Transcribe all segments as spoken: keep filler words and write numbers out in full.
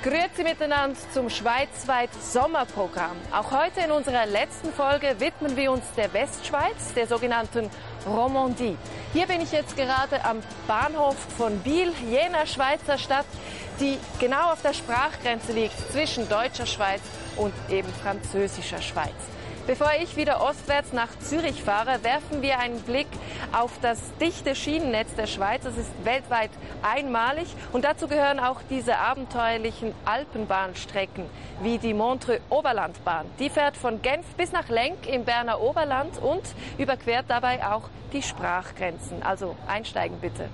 Grüezi miteinander zum schweizweit Sommerprogramm. Auch heute in unserer letzten Folge widmen wir uns der Westschweiz, der sogenannten Romandie. Hier bin ich jetzt gerade am Bahnhof von Biel, jener Schweizer Stadt, die genau auf der Sprachgrenze liegt zwischen deutscher Schweiz und eben französischer Schweiz. Bevor ich wieder ostwärts nach Zürich fahre, werfen wir einen Blick auf das dichte Schienennetz der Schweiz. Das ist weltweit einmalig und dazu gehören auch diese abenteuerlichen Alpenbahnstrecken wie die Montreux-Oberlandbahn. Die fährt von Genf bis nach Lenk im Berner Oberland und überquert dabei auch die Sprachgrenzen. Also einsteigen bitte.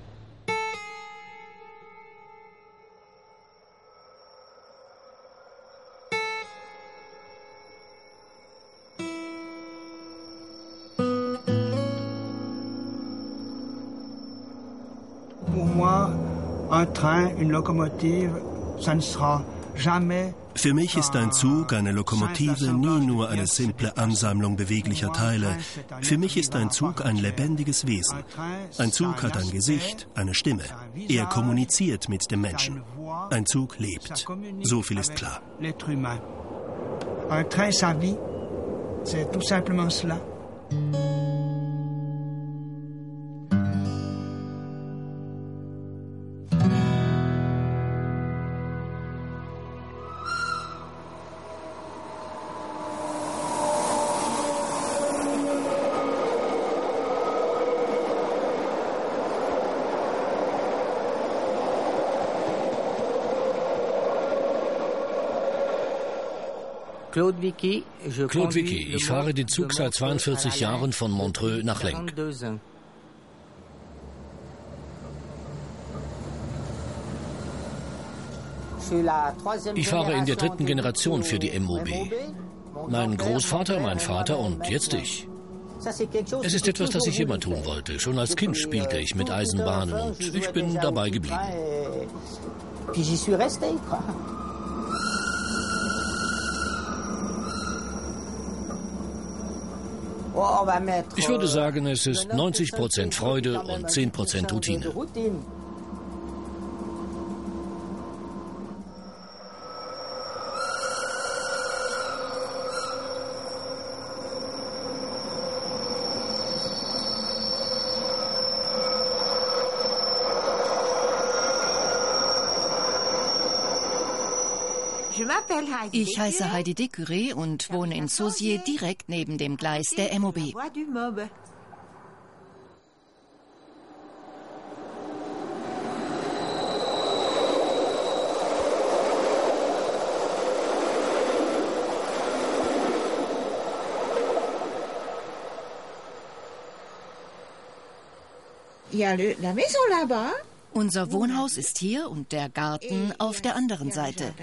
Für mich ist ein Zug, eine Lokomotive nie nur eine simple Ansammlung beweglicher Teile. Für mich ist ein Zug ein lebendiges Wesen. Ein Zug hat ein Gesicht, eine Stimme. Er kommuniziert mit dem Menschen. Ein Zug lebt. So viel ist klar. Un train, ça vit. C'est tout simplement cela. Claude Vicky, ich fahre den Zug seit zweiundvierzig Jahren von Montreux nach Lenk. Ich fahre in der dritten Generation für die M O B. Mein Großvater, mein Vater und jetzt ich. Es ist etwas, das ich immer tun wollte. Schon als Kind spielte ich mit Eisenbahnen und ich bin dabei geblieben. Ich würde sagen, es ist neunzig Prozent Freude und zehn Prozent Routine. Ich heiße Heidi Décuré und wohne in Sauzier direkt neben dem Gleis der M O B. Unser Wohnhaus ist hier und der Garten auf der anderen Seite.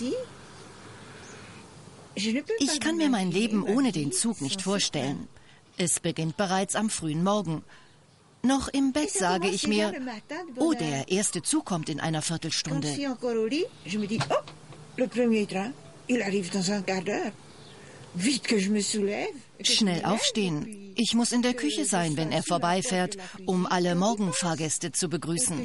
Ich kann mir mein Leben ohne den Zug nicht vorstellen. Es beginnt bereits am frühen Morgen. Noch im Bett sage ich mir, oh, der erste Zug kommt in einer Viertelstunde. Schnell aufstehen. Ich muss in der Küche sein, wenn er vorbeifährt, um alle Morgenfahrgäste zu begrüßen.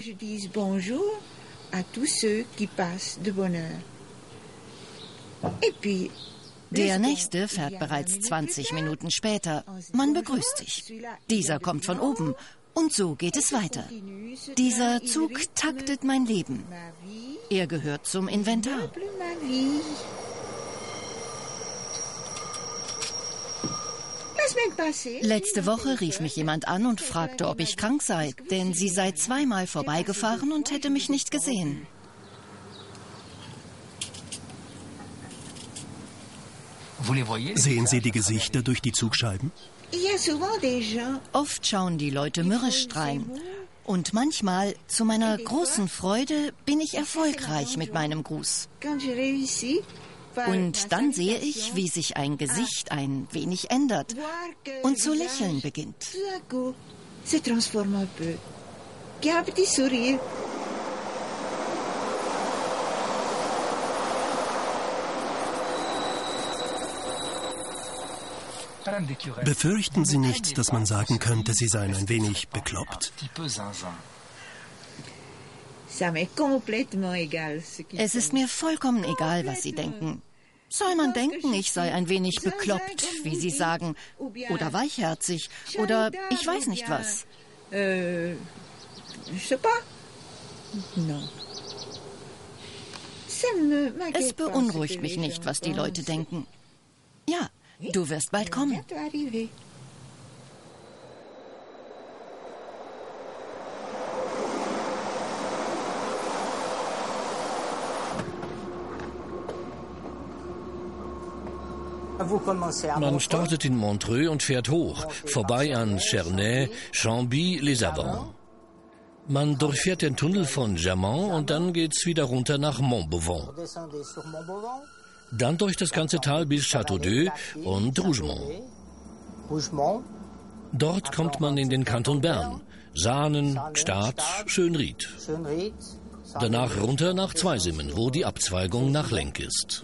Der nächste fährt bereits zwanzig Minuten später. Man begrüßt sich. Dieser kommt von oben. Und so geht es weiter. Dieser Zug taktet mein Leben. Er gehört zum Inventar. Letzte Woche rief mich jemand an und fragte, ob ich krank sei, denn sie sei zweimal vorbeigefahren und hätte mich nicht gesehen. Sehen Sie die Gesichter durch die Zugscheiben? Oft schauen die Leute mürrisch drein. Und manchmal, zu meiner großen Freude, bin ich erfolgreich mit meinem Gruß. Und dann sehe ich, wie sich ein Gesicht ein wenig ändert und zu lächeln beginnt. Befürchten Sie nicht, dass man sagen könnte, Sie seien ein wenig bekloppt? Es ist mir vollkommen egal, was Sie denken. Soll man denken, ich sei ein wenig bekloppt, wie Sie sagen, oder weichherzig, oder ich weiß nicht was. Es beunruhigt mich nicht, was die Leute denken. Ja, du wirst bald kommen. Man startet in Montreux und fährt hoch, vorbei an Cernay, Chambly, Les Avants. Man durchfährt den Tunnel von Jamant und dann geht's wieder runter nach Montbovon. Dann durch das ganze Tal bis Château-d'Œx und Rougemont. Dort kommt man in den Kanton Bern, Saanen, Gstaad, Schönried. Danach runter nach Zweisimmen, wo die Abzweigung nach Lenk ist.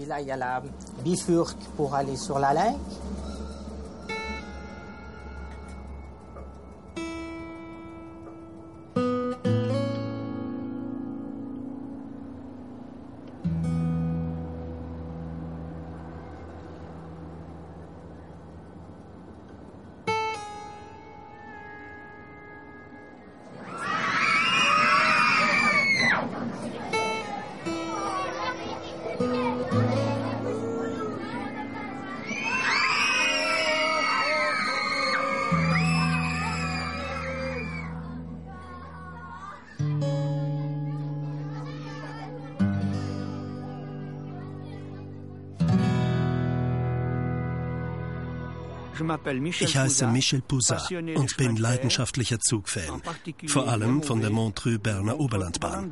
Ich heiße Michel Pousat und bin leidenschaftlicher Zugfan, vor allem von der Montreux-Berner Oberlandbahn.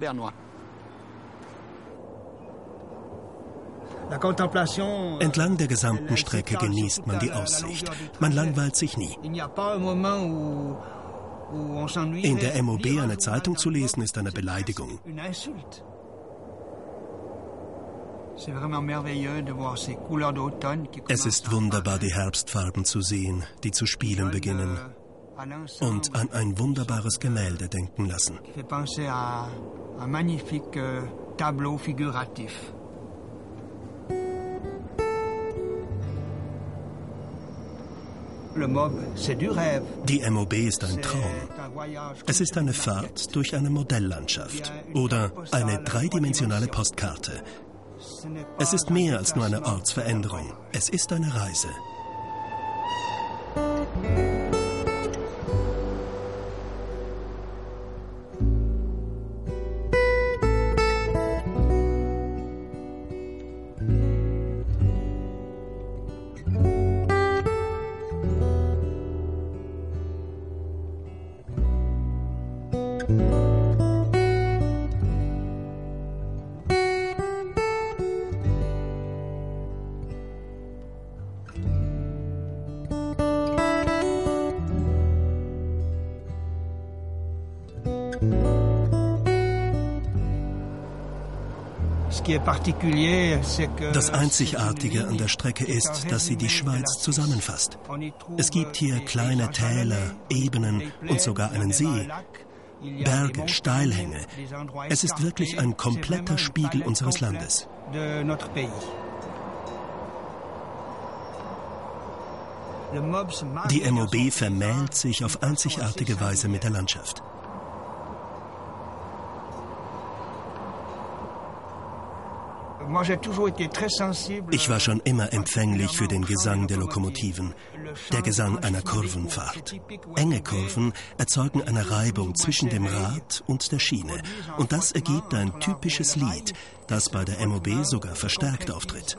Entlang der gesamten Strecke genießt man die Aussicht. Man langweilt sich nie. In der M O B eine Zeitung zu lesen, ist eine Beleidigung. Es ist wunderbar, die Herbstfarben zu sehen, die zu spielen beginnen und an ein wunderbares Gemälde denken lassen. Die M O B ist ein Traum. Es ist eine Fahrt durch eine Modelllandschaft oder eine dreidimensionale Postkarte. Es ist mehr als nur eine Ortsveränderung. Es ist eine Reise. Das Einzigartige an der Strecke ist, dass sie die Schweiz zusammenfasst. Es gibt hier kleine Täler, Ebenen und sogar einen See, Berge, Steilhänge. Es ist wirklich ein kompletter Spiegel unseres Landes. Die M O B vermählt sich auf einzigartige Weise mit der Landschaft. Ich war schon immer empfänglich für den Gesang der Lokomotiven, der Gesang einer Kurvenfahrt. Enge Kurven erzeugen eine Reibung zwischen dem Rad und der Schiene. Und das ergibt ein typisches Lied, das bei der M O B sogar verstärkt auftritt.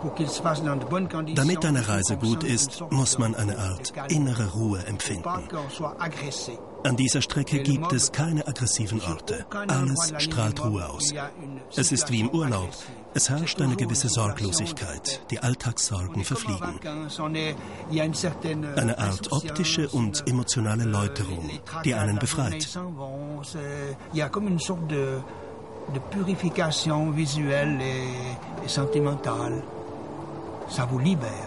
Damit eine Reise gut ist, muss man eine Art innere Ruhe empfinden. An dieser Strecke gibt es keine aggressiven Orte. Alles strahlt Ruhe aus. Es ist wie im Urlaub. Es herrscht eine gewisse Sorglosigkeit. Die Alltagssorgen verfliegen. Eine Art optische und emotionale Läuterung, die einen befreit. De purification visuelle et, et sentimentale. Ça vous libère.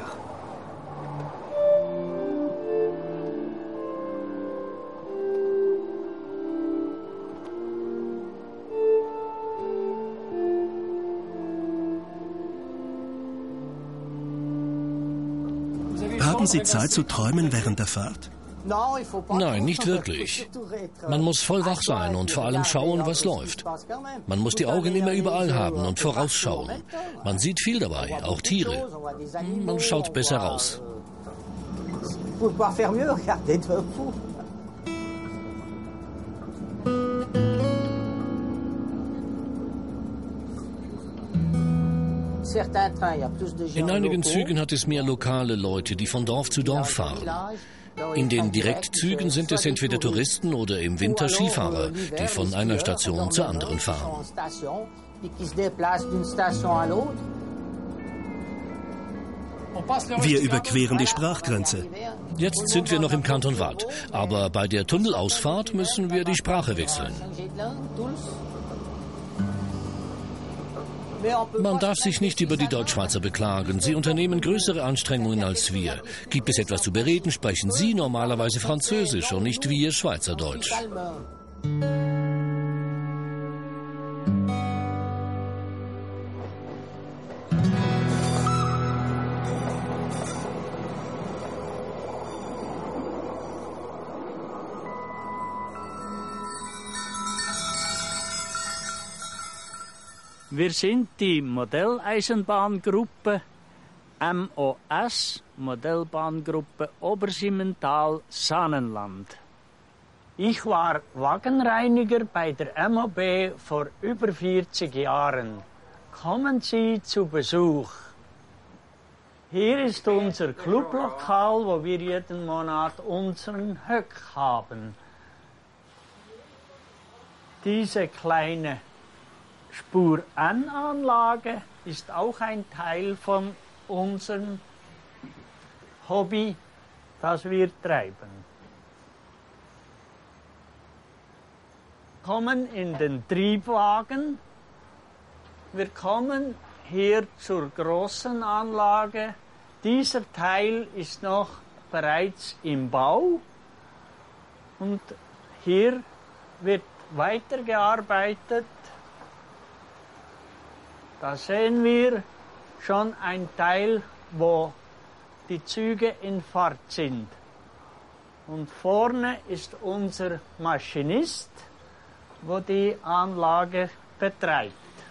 Haben Sie Zeit zu träumen während der Fahrt? Nein, nicht wirklich. Man muss voll wach sein und vor allem schauen, was läuft. Man muss die Augen immer überall haben und vorausschauen. Man sieht viel dabei, auch Tiere. Man schaut besser raus. In einigen Zügen hat es mehr lokale Leute, die von Dorf zu Dorf fahren. In den Direktzügen sind es entweder Touristen oder im Winter Skifahrer, die von einer Station zur anderen fahren. Wir überqueren die Sprachgrenze. Jetzt sind wir noch im Kanton Waadt, aber bei der Tunnelausfahrt müssen wir die Sprache wechseln. Man darf sich nicht über die Deutschschweizer beklagen. Sie unternehmen größere Anstrengungen als wir. Gibt es etwas zu bereden, sprechen Sie normalerweise Französisch und nicht wir Schweizerdeutsch. Wir sind die Modelleisenbahngruppe M O S, Modellbahngruppe Obersimmental-Saanenland. Ich war Wagenreiniger bei der M O B vor über vierzig Jahren. Kommen Sie zu Besuch. Hier ist unser Clublokal, wo wir jeden Monat unseren Höck haben. Diese kleine Spur-N-Anlage ist auch ein Teil von unserem Hobby, das wir treiben. Kommen in den Triebwagen. Wir kommen hier zur großen Anlage. Dieser Teil ist noch bereits im Bau und hier wird weitergearbeitet. Da sehen wir schon einen Teil, wo die Züge in Fahrt sind. Und vorne ist unser Maschinist, wo die Anlage betreibt.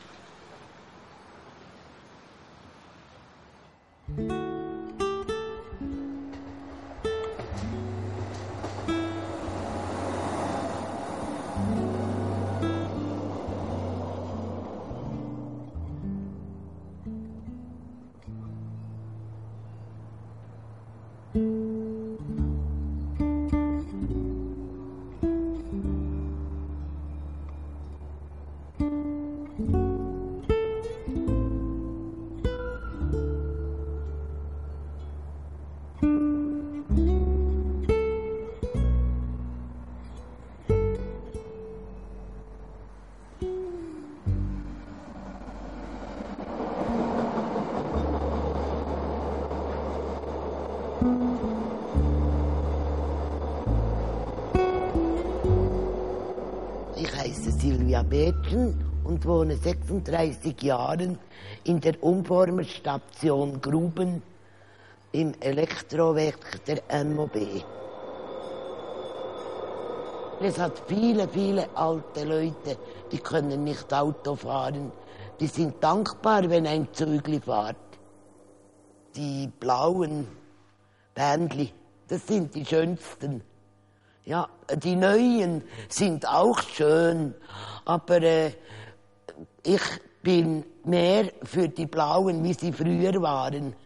Und wohne sechsunddreißig Jahren in der Umformerstation Gruben im Elektrowerk der M O B. Es hat viele, viele alte Leute, die können nicht Auto fahren. Die sind dankbar, wenn ein Zügli fährt. Die blauen Bändli, das sind die schönsten. Ja, die neuen sind auch schön, aber äh, ich bin mehr für die Blauen, wie sie früher waren.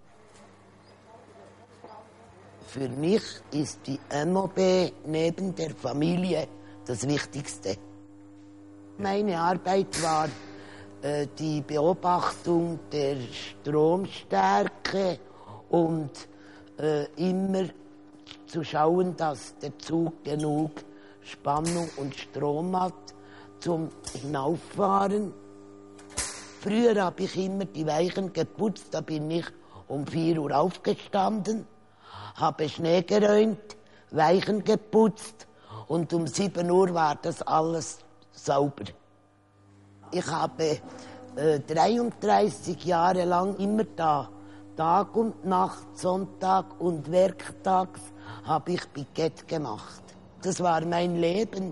Für mich ist die M O B neben der Familie das Wichtigste. Meine Arbeit war äh, die Beobachtung der Stromstärke und äh, immer zu schauen, dass der Zug genug Spannung und Strom hat zum Hinauffahren. Früher habe ich immer die Weichen geputzt, da bin ich um vier Uhr aufgestanden, habe Schnee geräumt, Weichen geputzt und um sieben Uhr war das alles sauber. Ich habe äh, dreiunddreißig Jahre lang immer da, Tag und Nacht, Sonntag und werktags habe ich Pikett gemacht. Das war mein Leben.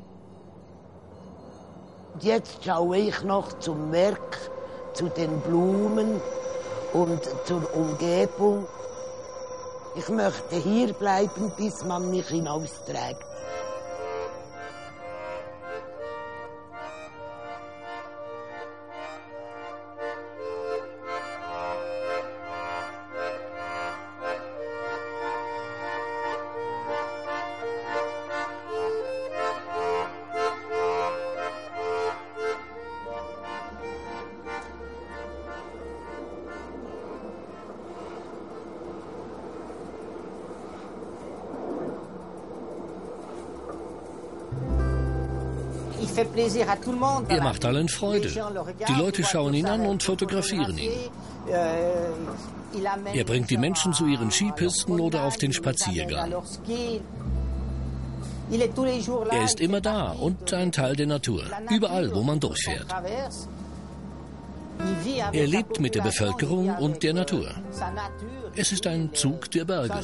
Jetzt schaue ich noch zum Werk, zu den Blumen und zur Umgebung. Ich möchte hier bleiben, bis man mich hinausträgt. Er macht allen Freude. Die Leute schauen ihn an und fotografieren ihn. Er bringt die Menschen zu ihren Skipisten oder auf den Spaziergang. Er ist immer da und ein Teil der Natur, überall, wo man durchfährt. Er lebt mit der Bevölkerung und der Natur. Es ist ein Zug der Berge.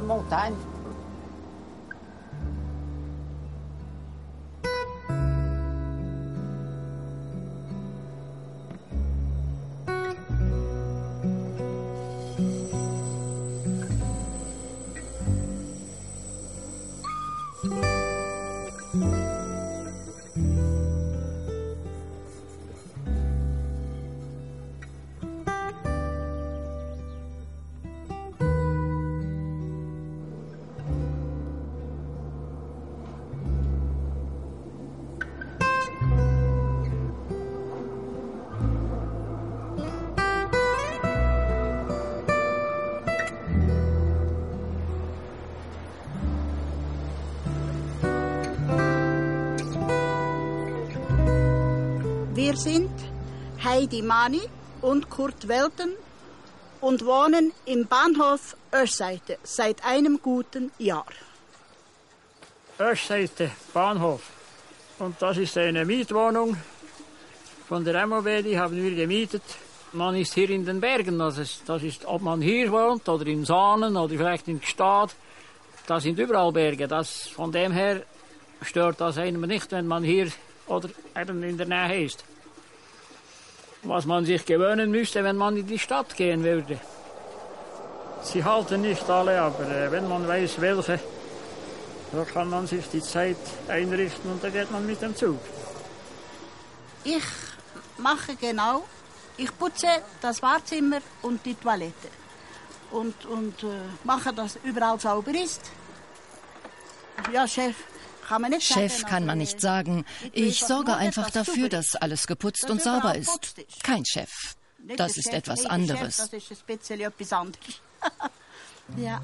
Wir sind Heidi Mani und Kurt Welten und wohnen im Bahnhof Oeschseite seit einem guten Jahr. Oeschseite, Bahnhof. Und das ist eine Mietwohnung von der M O B, die haben wir gemietet. Man ist hier in den Bergen, das ist, das ist, ob man hier wohnt oder in Saanen oder vielleicht in Gstaad, da sind überall Berge. Das, von dem her stört das einem nicht, wenn man hier oder eben in der Nähe ist. Was man sich gewöhnen müsste, wenn man in die Stadt gehen würde. Sie halten nicht alle, aber äh, wenn man weiß, welche, so kann man sich die Zeit einrichten und da geht man mit dem Zug. Ich mache genau, ich putze das Badezimmer und die Toilette und, und äh, mache, dass überall sauber ist. Ja, Chef. Chef kann man nicht sagen. Ich sorge einfach dafür, dass alles geputzt und sauber ist. Kein Chef. Das ist etwas anderes. Das ist speziell etwas anderes. Ja.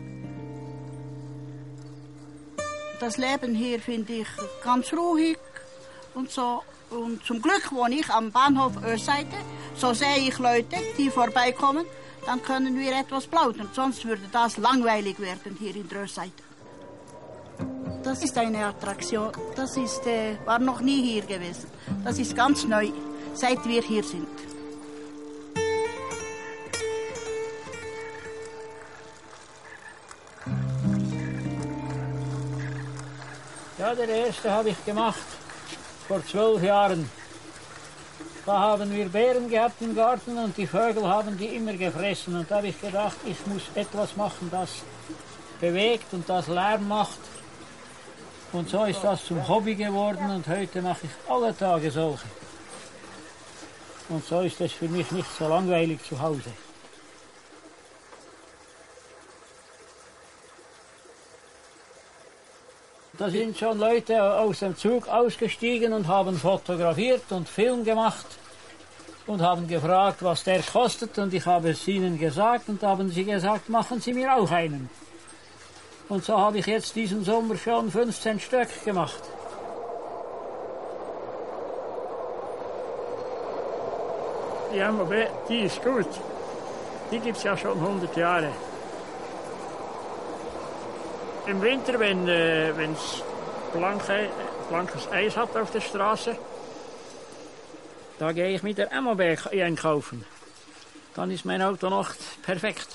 Das Leben hier finde ich ganz ruhig und so. Und zum Glück wohne ich am Bahnhof Oeschseite. So sehe ich Leute, die vorbeikommen. Dann können wir etwas plaudern. Sonst würde das langweilig werden hier in der Oeschseite. Das ist eine Attraktion. Das ist, äh, war noch nie hier gewesen. Das ist ganz neu, seit wir hier sind. Ja, der erste habe ich gemacht vor zwölf Jahren. Da haben wir Beeren gehabt im Garten und die Vögel haben die immer gefressen. Und da habe ich gedacht, ich muss etwas machen, das bewegt und das Lärm macht. Und so ist das zum Hobby geworden und heute mache ich alle Tage solche. Und so ist es für mich nicht so langweilig zu Hause. Da sind schon Leute aus dem Zug ausgestiegen und haben fotografiert und Film gemacht und haben gefragt, was der kostet. Und ich habe es ihnen gesagt und haben sie gesagt, machen Sie mir auch einen. Und so habe ich jetzt diesen Sommer schon fünfzehn Stück gemacht. Die M O B, die ist gut. Die gibt es ja schon hundert Jahre. Im Winter, wenn es äh, blanke, blankes Eis hat auf der Straße, da gehe ich mit der M O B einkaufen. Dann ist mein Auto noch perfekt.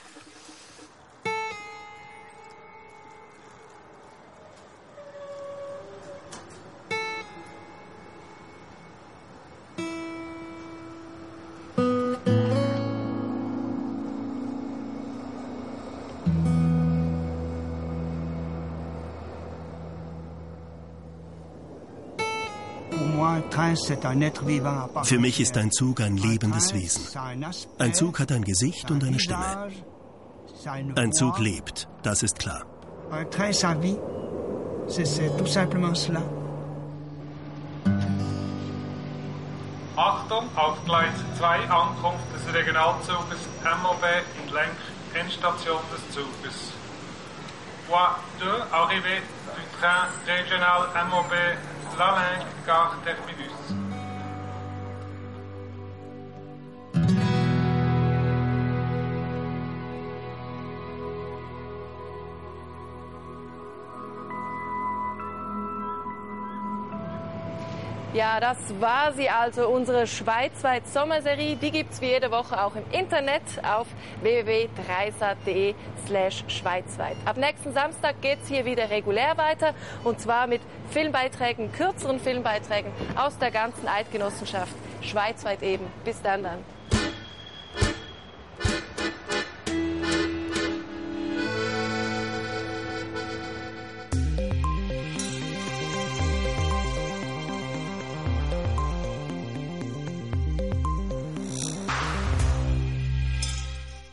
Für mich ist ein Zug ein lebendes Wesen. Ein Zug hat ein Gesicht und eine Stimme. Ein Zug lebt, das ist klar. Achtung, auf Gleis zwei Ankunft des Regionalzuges M O B in Lenk, Endstation des Zuges. Voie deux, arrivée du train régional M O B La Lenk, Gare Terminus. Ja, das war sie also, unsere schweizweit Sommerserie. Die gibt's wie jede Woche auch im Internet auf w w w punkt dreisat punkt de slash schweizweit. Ab nächsten Samstag geht's hier wieder regulär weiter und zwar mit Filmbeiträgen, kürzeren Filmbeiträgen aus der ganzen Eidgenossenschaft, schweizweit eben. Bis dann dann.